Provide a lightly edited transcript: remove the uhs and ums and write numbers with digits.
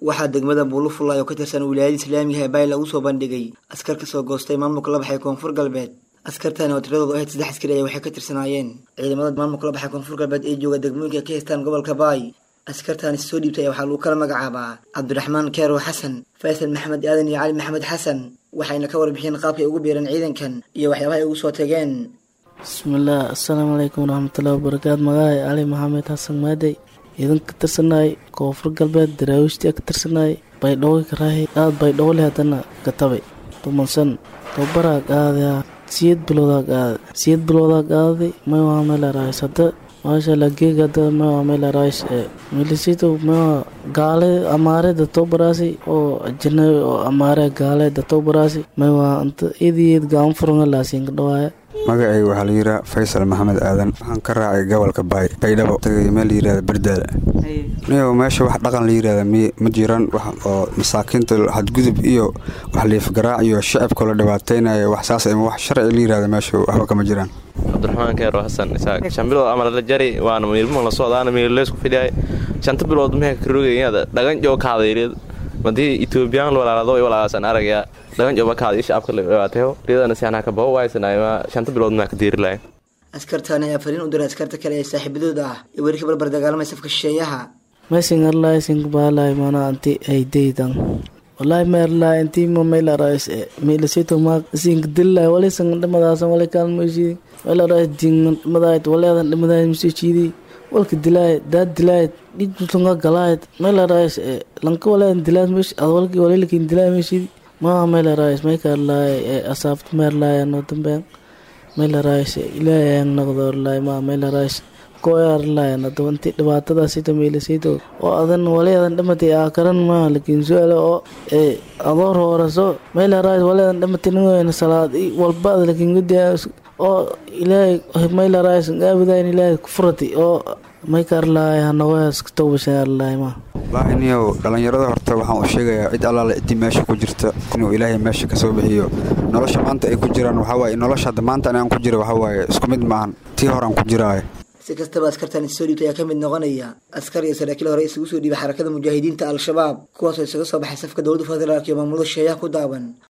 waxaa degmada Buulufulay oo ka tirsan wilaayada Islaamiga ee Bay lagu soo bandhigay askar ka soo goostay maamulka la baxay Koonfur Galbeed. Askartani oo tiradoodu ahayd 3 askari waxay ka tirsanaayeen ciidamada maamulka la baxay Koonfur Galbeed ee jooga degmooyinka ka haystaan gobolka Bay. askartani soo dhiibtay waxa lagu kala magacaabaa Cabdiraxmaan Keero Xasan, Faysal Maxamed Aadan iyo Cali Maxamed Xasan, waxayna ka warbixin qaabkay ugu biireen ciidankan iyo waxyaabaha ay ugu soo tageen. Bismillah, assalamu alaykum warahmatullahi wabarakatuh. Magacay Cali Maxamed Xasan Maadey, ciidan ka tirsanay Koonfur Galbeed daraawishtii ka tirsanay Baydhabo ka raahay aad Baydhabo leh hadana ka tabay tumansan tobara qaada siid bilowda qaada ma waa meel raasada maasha Allah geegada ma waa meel raas milisito ma gaale amaare da tobarasi oo ajnay oo amaare gaale da tobarasi ma waa inta idiyad gaan furunga la siin dhawaay. magacay waxa la yiraahdaa Faysal Maxamed Aadan, waxaan ka raacay gobolka Baydhabo tagay meel la yiraahdo Bardaale. niyo meesha wax dhaqan la yiraahdo ma jiraan, wax oo masaakiinta xadgudub iyo wax leef garaac iyo shacabka la dhibaateynayo wax saas ah wax sharci la yiraahdo meesha waxba kama jiraan. Cabdiraxmaan Keero Xasan isaaq shambilood amal la jari waana meelmo la socdaana meel leesku fidiyay shanta bilood ma ka roogayada dhagan joo kaadayreed madii Ethiopian walaalaado ay walaasan aragaya dhagan joo kaadii shacabka la dhibaateeyo reedana si anaka baa waaysanayma shanta bilood ma ka diirlay. askartani ayaa fariin u diray askarta kale ee saaxiibadooda ah ee weerarka barbar dagaalamay safka shisheeyaha. Meeshan Allah isin baalay mana anti ay deedan wallahi meerla intii ma meel raas meel sito ma isin dilay wali san dhamadaasan wali kalmaysi wala raas din madaayt wala dhamaday misiidi walka dilay dad dilay dhigtunga galay meel raas lanka wala dilay mis awalki wala lakin dilay misi ma meel raas ma karlay asabt meerla no dambe meel raas ilaahay naqdor lay ma meel raas kooyar laayna doonti dhibaatada sida meelisaydo oo adan waladan dhamatay karan ma laakiin su'aalo oo adoor horaso meel raas waladan dhamatay inuu salaad walba laakiin gudiya oo ilaahay meel raas gaabadaan ilaahay ku furati oo may karlaayna waas toobashan laayma. wallahi niyo dhalinyarada horta waxaan u sheegayaa cid allaale intii meesha ku jirta inuu ilaahay meesha ka soo bixiyo nolosha maanta ay ku jiraan waxa waaye nolosha maanta aan ku jiro waxa waaye isku mid maahan tii hore aan ku jiraay. si kastaba askartani soo dhiibtay ayaa ka mid noqonaya askar iyo saraakiil hore isugu soo dhiibay xarakada mujaahidiinta al-shabaab kuwaas oo isaga soo baxay safka dowladda federaalka iyo maamulada shisheeyaha ku daaban.